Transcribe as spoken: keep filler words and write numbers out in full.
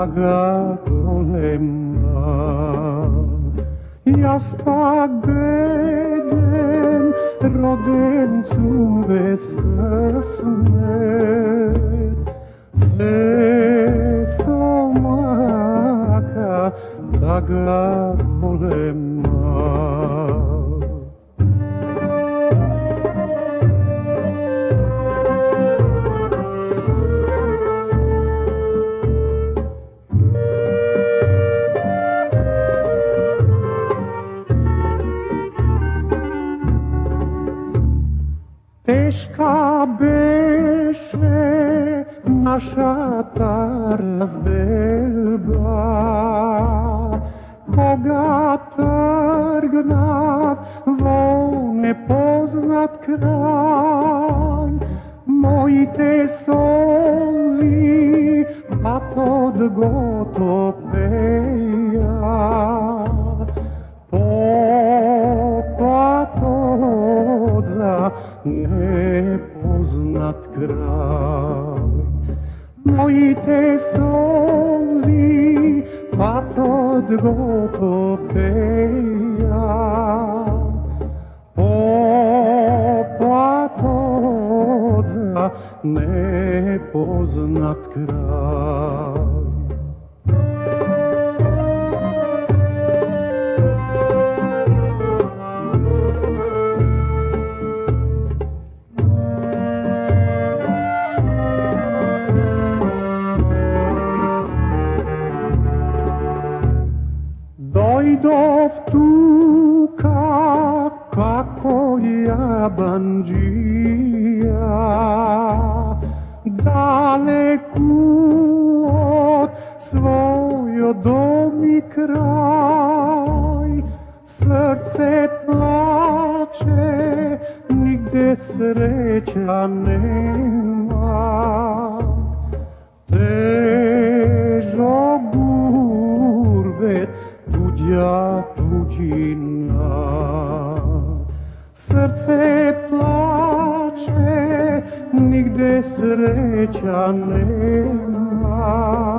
snaga golema. Jaz pa gledam rodencum bez smet, sve somaka snaga golema. Teška beše naša ta razdelba, koga trgnat vo nepoznat kraj. Moji te solzi pa pod goto peja, popatodza nepoznat kraj. Moji te solzi pa pod goto peja, popatodza nepoznat kraj. Dojdov tuka kako jabanđija, daleku od svoj dom i kraj. Srce plače, nigde sreća nema, težo gurbet, tuđa tuđina. Srce plače, nigde sreća nema,